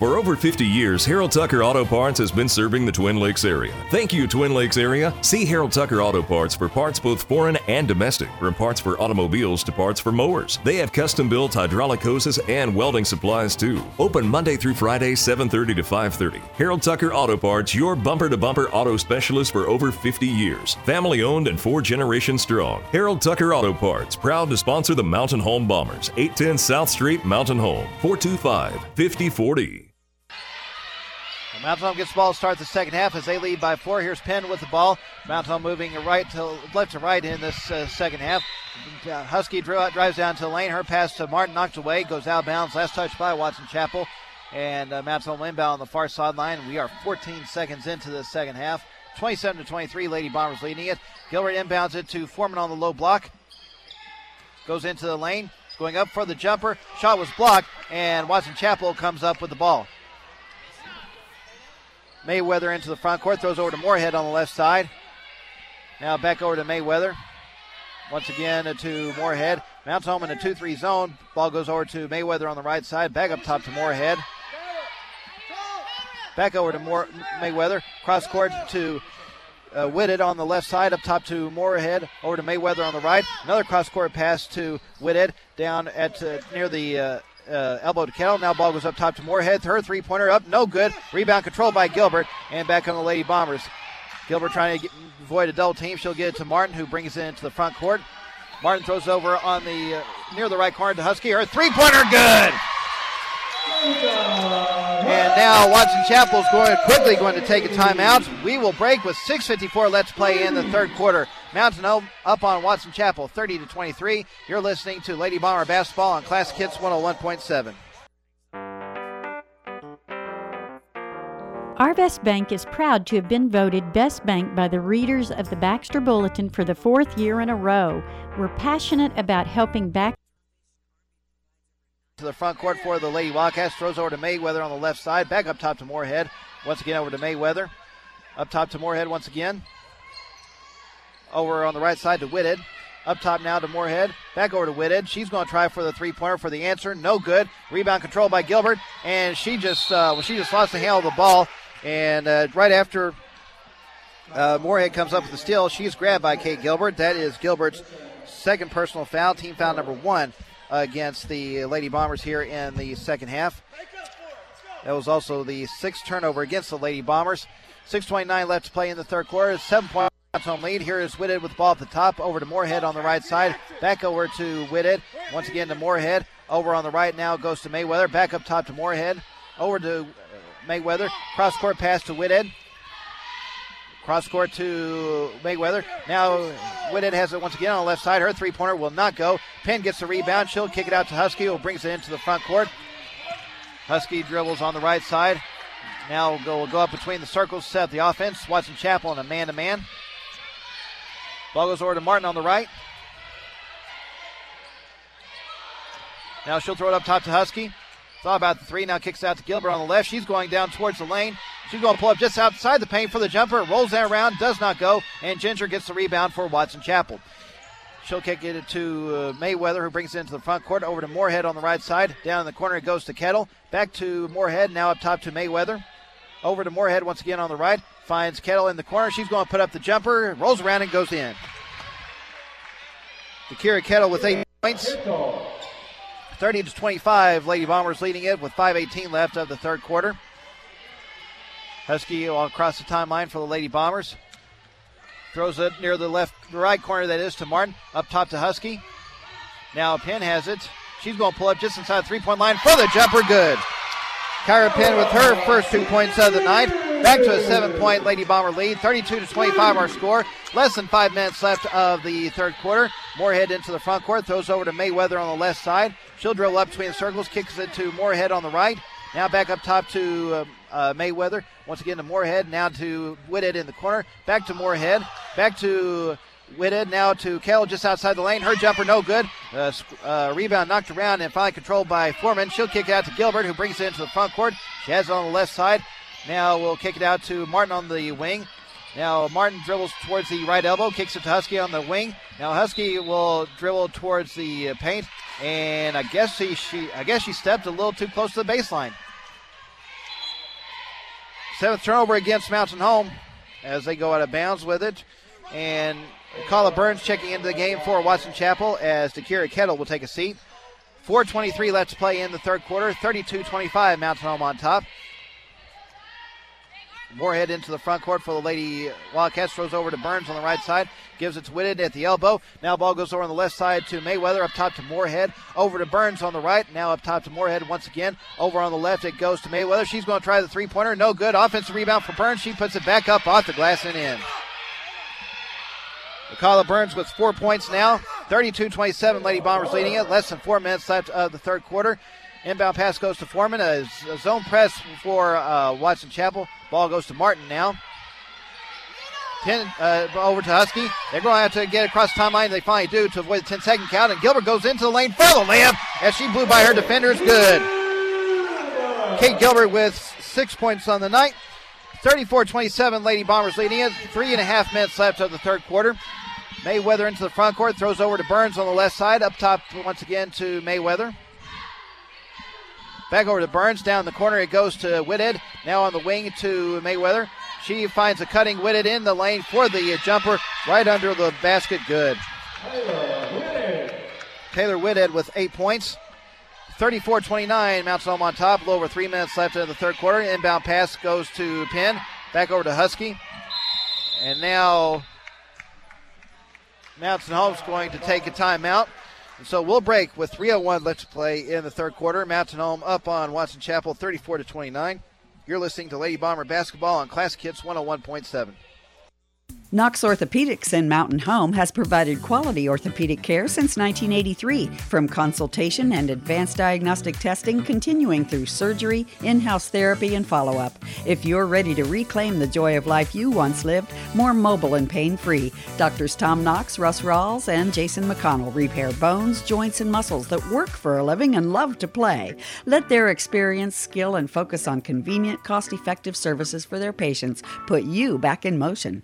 For over 50 years, Harold Tucker Auto Parts has been serving the Twin Lakes area. Thank you, Twin Lakes area. See Harold Tucker Auto Parts for parts both foreign and domestic, from parts for automobiles to parts for mowers. They have custom-built hydraulic hoses and welding supplies too. Open Monday through Friday, 7:30 to 5:30. Harold Tucker Auto Parts, your bumper-to-bumper auto specialist for over 50 years. Family-owned and 4 generations strong. Harold Tucker Auto Parts, proud to sponsor the Mountain Home Bombers. 810 South Street, Mountain Home, 425-5040. Mountain Home gets the ball to start the second half as they lead by 4. Here's Penn with the ball. Mountain Home moving left to right in this second half. Husky drives down to the lane. Her pass to Martin knocked away, goes out of bounds. Last touch by Watson Chapel. And Mountain Home inbound on the far sideline. We are 14 seconds into the second half. 27-23, Lady Bombers leading it. Gilbert inbounds it to Foreman on the low block. Goes into the lane. Going up for the jumper. Shot was blocked, and Watson Chapel comes up with the ball. Mayweather into the front court, throws over to Moorhead on the left side. Now back over to Mayweather. Once again to Moorhead. Mounts home in a 2-3 zone. Ball goes over to Mayweather on the right side. Back up top to Moorhead. Back over to Mayweather. Cross court to Whitted on the left side. Up top to Moorhead. Over to Mayweather on the right. Another cross court pass to Whitted down at near the elbow to Kettle. Now ball goes up top to Moorhead. Her three-pointer up, no good. Rebound controlled by Gilbert, and back on the Lady Bombers. Gilbert trying to avoid a double team. She'll get it to Martin, who brings it into the front court. Martin throws over on the near the right corner to Husky. Her three-pointer good. And now Watson Chapel is quickly going to take a timeout. We will break with 6:54 left to play in the third quarter. Mountain Home up on Watson Chapel, 30-23. You're listening to Lady Bomber Basketball on Classic Hits 101.7. Arvest Bank is proud to have been voted Best Bank by the readers of the Baxter Bulletin for the 4th year in a row. We're passionate about helping back to the front court for the Lady Wildcats. Throws over to Mayweather on the left side. Back up top to Moorhead. Once again over to Mayweather. Up top to Moorhead once again. Over on the right side to Whitted. Up top now to Moorhead. Back over to Whitted. She's going to try for the three-pointer for the answer. No good. Rebound controlled by Gilbert. And she just lost the handle of the ball. And right after Moorhead comes up with the steal, she's grabbed by Kate Gilbert. That is Gilbert's second personal foul. Team foul number 1 against the Lady Bombers here in the second half. That was also the 6th turnover against the Lady Bombers. 6:29 left to play in the third quarter. 7-point home lead. Here is Whitted with the ball at the top. Over to Moorhead on the right side. Back over to Whitted. Once again to Moorhead. Over on the right now goes to Mayweather. Back up top to Moorhead. Over to Mayweather. Cross court pass to Whitted. Cross court to Mayweather. Now Whitted has it once again on the left side. Her three-pointer will not go. Penn gets the rebound. She'll kick it out to Husky, who brings it into the front court. Husky dribbles on the right side. Now we'll go up between the circles, set up the offense. Watson Chapel in a man-to-man. Ball goes over to Martin on the right. Now she'll throw it up top to Husky. Thought about the three. Now kicks out to Gilbert on the left. She's going down towards the lane. She's going to pull up just outside the paint for the jumper. Rolls that around, does not go, and Ginger gets the rebound for Watson Chapel. She'll kick it to Mayweather, who brings it into the front court. Over to Moorhead on the right side. Down in the corner it goes to Kettle. Back to Moorhead, now up top to Mayweather. Over to Moorhead once again on the right. Finds Kettle in the corner. She's going to put up the jumper. Rolls around and goes in. Takira Kettle with 8 points. 30-25. Lady Bombers leading it with 5:18 left of the third quarter. Husky all across the timeline for the Lady Bombers. Throws it near the right corner, that is, to Martin. Up top to Husky. Now Penn has it. She's going to pull up just inside the three-point line for the jumper. Good. Kyra Penn with her first 2 points of the night. Back to a 7-point Lady Bomber lead. 32-25 our score. Less than 5 minutes left of the third quarter. Moorhead into the front court. Throws over to Mayweather on the left side. She'll dribble up between the circles. Kicks it to Moorhead on the right. Now back up top to Mayweather. Once again to Moorhead. Now to Whitted in the corner. Back to Moorhead. Back to Whitted. Now to Kell just outside the lane. Her jumper no good. Rebound knocked around and finally controlled by Foreman. She'll kick it out to Gilbert, who brings it into the front court. She has it on the left side. Now we'll kick it out to Martin on the wing. Now Martin dribbles towards the right elbow. Kicks it to Husky on the wing. Now Husky will dribble towards the paint. And I guess she stepped a little too close to the baseline. 7th turnover against Mountain Home as they go out of bounds with it. And Carla Burns checking into the game for Watson Chapel as Dakira Kettle will take a seat. 4:23 left to play in the third quarter. 32-25, Mountain Home on top. Moorhead into the front court for the Lady Wildcats. Throws over to Burns on the right side. Gives it to Whitted at the elbow. Now ball goes over on the left side to Mayweather. Up top to Moorhead. Over to Burns on the right. Now up top to Moorhead once again. Over on the left it goes to Mayweather. She's going to try the three-pointer. No good. Offensive rebound for Burns. She puts it back up off the glass and in. Carla Burns with 4 points now. 32-27, Lady Bombers leading it. Less than 4 minutes left of the third quarter. Inbound pass goes to Foreman. A zone press for Watson Chapel. Ball goes to Martin now. Over to Husky. They're going to have to get across the timeline. They finally do to avoid the 10-second count. And Gilbert goes into the lane for the layup as she blew by her defenders. Good. Kate Gilbert with 6 points on the night. 34-27, Lady Bombers leading it. 3.5 minutes left of the third quarter. Mayweather into the front court. Throws over to Burns on the left side. Up top once again to Mayweather. Back over to Burns. Down the corner it goes to Whitted. Now on the wing to Mayweather. She finds a cutting Whitted in the lane for the jumper. Right under the basket. Good. Taylor Whitted with 8 points. 34-29. Mountain Home on top. A little over 3 minutes left in the third quarter. Inbound pass goes to Penn. Back over to Husky. And now Mountain Home's going to take a timeout. And so we'll break with 3:01 left to play in the third quarter. Mountain Home up on Watson Chapel 34-29. You're listening to Lady Bomber Basketball on Classic Hits 101.7. Knox Orthopedics in Mountain Home has provided quality orthopedic care since 1983, from consultation and advanced diagnostic testing continuing through surgery, in-house therapy, and follow-up. If you're ready to reclaim the joy of life you once lived, more mobile and pain-free, Doctors Tom Knox, Russ Rawls, and Jason McConnell repair bones, joints, and muscles that work for a living and love to play. Let their experience, skill, and focus on convenient, cost-effective services for their patients put you back in motion.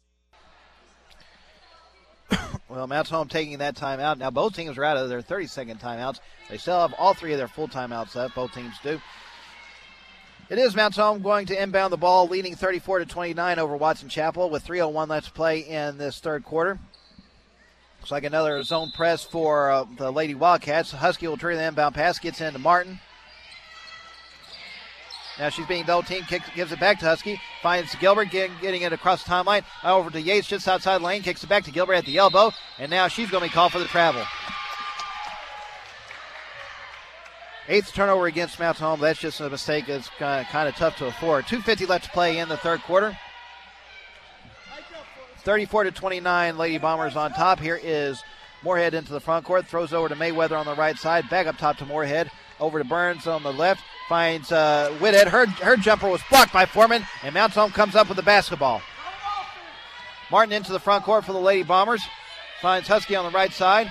Well, Mountain Home taking that timeout. Now both teams are out of their 30-second timeouts. They still have all three of their full timeouts left. Both teams do. It is Mountain Home going to inbound the ball, leading 34-29 over Watson Chapel with 3:01 left to play in this third quarter. Looks like another zone press for the Lady Wildcats. Husky will turn the inbound pass, gets into Martin. Now she's being double-teamed, gives it back to Husky. Finds Gilbert, getting it across the timeline. Over to Yates, just outside the lane. Kicks it back to Gilbert at the elbow. And now she's going to be called for the travel. 8th turnover against Mountain Home. That's just a mistake that's kind of tough to afford. 2:50 left to play in the third quarter. 34-29, Lady Bombers on top. Here is Moorhead into the front court. Throws over to Mayweather on the right side. Back up top to Moorhead. Over to Burns on the left. Finds Whitted. Her jumper was blocked by Foreman, and Mountain Home comes up with the basketball. Martin into the front court for the Lady Bombers. Finds Husky on the right side.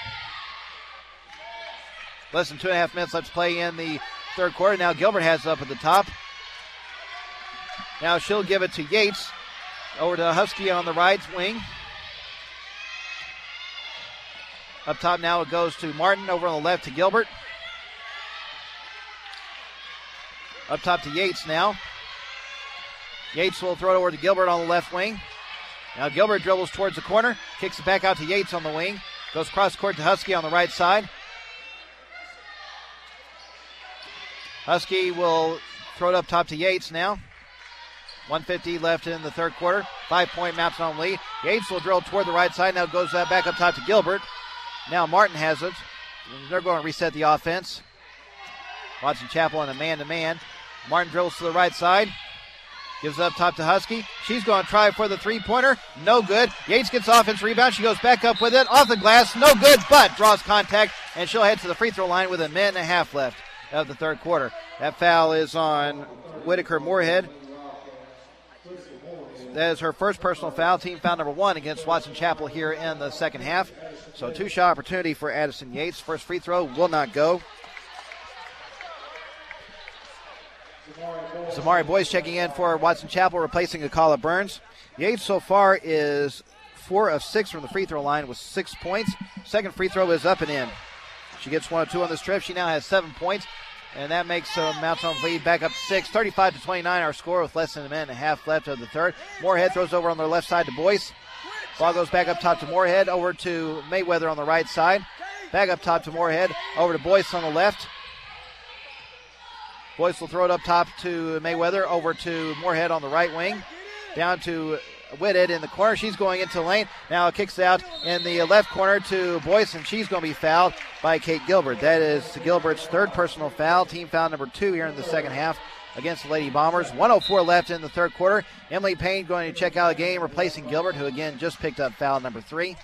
Less than 2.5 minutes left to play in the third quarter. Now Gilbert has it up at the top. Now she'll give it to Yates. Over to Husky on the right wing. Up top now it goes to Martin. Over on the left to Gilbert. Up top to Yates now. Yates will throw it over to Gilbert on the left wing. Now Gilbert dribbles towards the corner. Kicks it back out to Yates on the wing. Goes cross court to Husky on the right side. Husky will throw it up top to Yates now. 1:50 left in the third quarter. 5-point Mountain Home lead. Yates will drill toward the right side. Now goes back up top to Gilbert. Now Martin has it. They're going to reset the offense. Watson Chapel in a man-to-man. Martin drills to the right side. Gives it up top to Husky. She's going to try for the three-pointer. No good. Yates gets offense rebound. She goes back up with it. Off the glass. No good, but draws contact, and she'll head to the free throw line with a minute and a half left of the third quarter. That foul is on Whitaker Moorhead. That is her first personal foul. Team foul number 1 against Watson Chapel here in the second half. So two-shot opportunity for Addison Yates. First free throw will not go. Zamari Boyce checking in for Watson Chapel, replacing Akala Burns. Yates so far is 4 of 6 from the free throw line with 6 points. Second free throw is up and in. She gets 1 of 2 on this trip. She now has 7 points. And that makes Mountain Home lead back up 6, 35-29 our score with less than a minute and a half left of the third. Moorhead throws over on their left side to Boyce. Ball goes back up top to Moorhead, over to Mayweather on the right side. Back up top to Moorhead, over to Boyce on the left. Boyce will throw it up top to Mayweather, over to Moorhead on the right wing. Down to Whitted in the corner. She's going into the lane. Now it kicks out in the left corner to Boyce, and she's going to be fouled by Kate Gilbert. That is Gilbert's third personal foul, team foul number 2 here in the second half against the Lady Bombers. 1:04 left in the third quarter. Emily Payne going to check out the game, replacing Gilbert, who again just picked up foul number 3.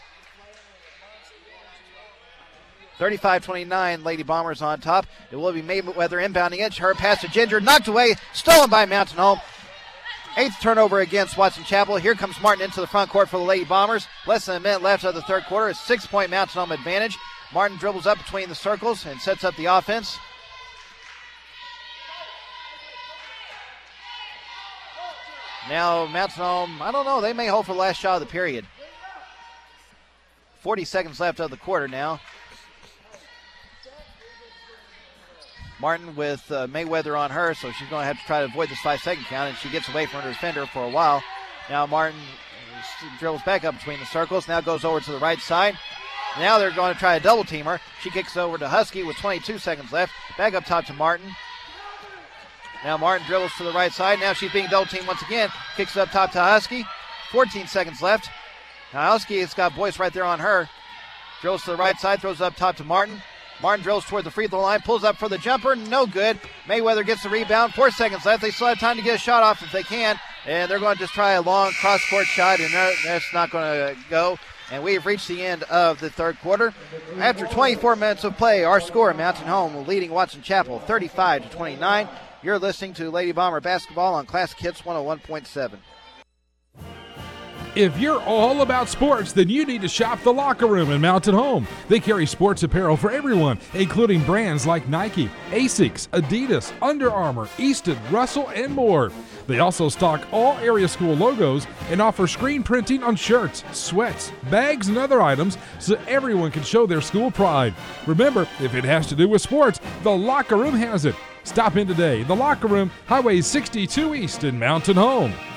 35-29, Lady Bombers on top. It will be Mayweather inbounding it. Her pass to Ginger, knocked away, stolen by Mountain Home. 8th turnover against Watson Chapel. Here comes Martin into the front court for the Lady Bombers. Less than a minute left of the third quarter. A 6-point Mountain Home advantage. Martin dribbles up between the circles and sets up the offense. Now Mountain Home, I don't know, they may hold for the last shot of the period. 40 seconds left of the quarter now. Martin with Mayweather on her, so she's going to have to try to avoid this 5-second count, and she gets away from her defender for a while. Now Martin dribbles back up between the circles, now goes over to the right side. Now they're going to try a double team her. She kicks over to Husky with 22 seconds left. Back up top to Martin. Now Martin dribbles to the right side. Now she's being double teamed once again. Kicks up top to Husky. 14 seconds left. Now Husky has got Boyce right there on her. Drills to the right side, throws up top to Martin. Martin drills toward the free throw line, pulls up for the jumper, no good. Mayweather gets the rebound, 4 seconds left. They still have time to get a shot off if they can, and they're going to just try a long cross-court shot, and that's not going to go. And we have reached the end of the third quarter. After 24 minutes of play, our score, Mountain Home leading Watson Chapel 35-29. You're listening to Lady Bomber Basketball on Classic Hits 101.7. If you're all about sports, then you need to shop The Locker Room in Mountain Home. They carry sports apparel for everyone, including brands like Nike, Asics, Adidas, Under Armour, Easton, Russell, and more. They also stock all area school logos and offer screen printing on shirts, sweats, bags, and other items so everyone can show their school pride. Remember, if it has to do with sports, The Locker Room has it. Stop in today. The Locker Room, Highway 62 East in Mountain Home.